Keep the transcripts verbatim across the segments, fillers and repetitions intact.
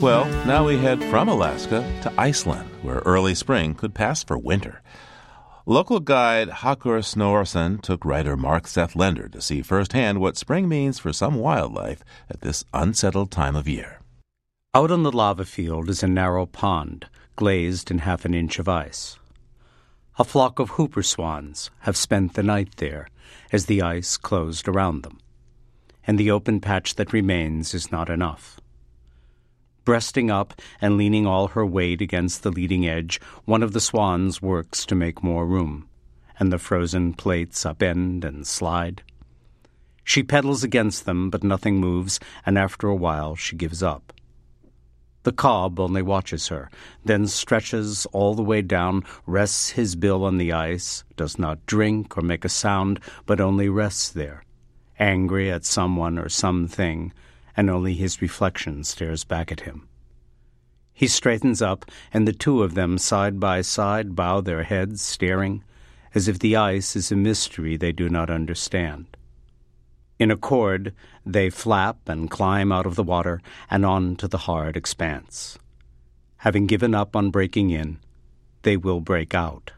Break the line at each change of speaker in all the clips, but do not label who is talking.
Well, now we head from Alaska to Iceland, where early spring could pass for winter. Local guide Hakur Snorarsson took writer Mark Seth Lender to see firsthand what spring means for some wildlife at this unsettled time of year.
Out on the lava field is a narrow pond, glazed in half an inch of ice. A flock of hooper swans have spent the night there as the ice closed around them, and the open patch that remains is not enough. Breasting up and leaning all her weight against the leading edge, one of the swans works to make more room, and the frozen plates upend and slide. She pedals against them, but nothing moves, and after a while she gives up. The cob only watches her, then stretches all the way down, rests his bill on the ice, does not drink or make a sound, but only rests there, angry at someone or something, and only his reflection stares back at him. He straightens up, and the two of them side by side bow their heads, staring, as if the ice is a mystery they do not understand. In accord, they flap and climb out of the water and on to the hard expanse. Having given up on breaking in, they will break out.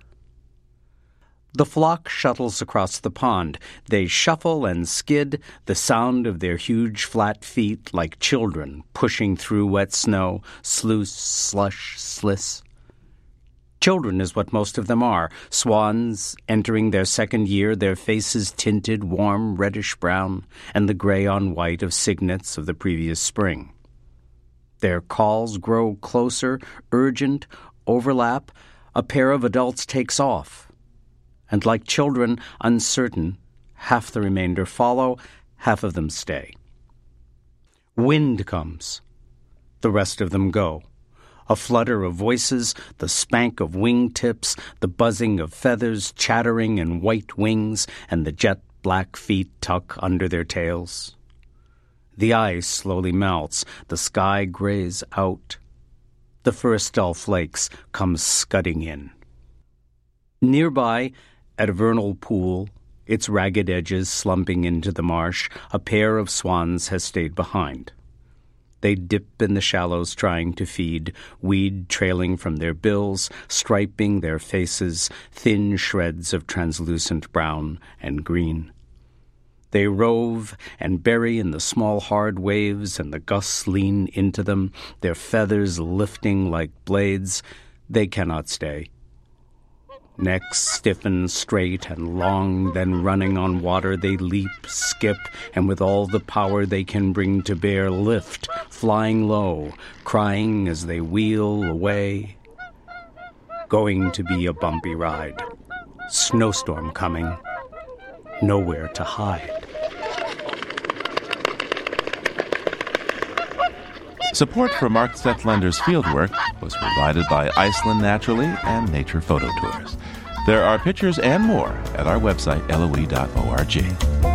The flock shuttles across the pond. They shuffle and skid, the sound of their huge flat feet like children pushing through wet snow, sluice, slush, sliss. Children is what most of them are, swans entering their second year, their faces tinted warm reddish-brown, and the gray-on-white of cygnets of the previous spring. Their calls grow closer, urgent, overlap. A pair of adults takes off. And like children, uncertain, half the remainder follow, half of them stay. Wind comes. The rest of them go. A flutter of voices, the spank of wing-tips, the buzzing of feathers chattering in white wings, and the jet-black feet tuck under their tails. The ice slowly melts, the sky grays out. The first dull flakes come scudding in. Nearby, at a vernal pool, its ragged edges slumping into the marsh, a pair of swans has stayed behind. They dip in the shallows trying to feed, weed trailing from their bills, striping their faces, thin shreds of translucent brown and green. They rove and bury in the small hard waves, and the gusts lean into them, their feathers lifting like blades. They cannot stay. Necks stiffen straight and long, then running on water they leap, skip, and with all the power they can bring to bear lift, flying low, crying as they wheel away. Going to be a bumpy ride. Snowstorm coming. Nowhere to hide.
Support for Mark Seth Lender's fieldwork was provided by Iceland Naturally and Nature Photo Tours. There are pictures and more at our website, L O E dot org.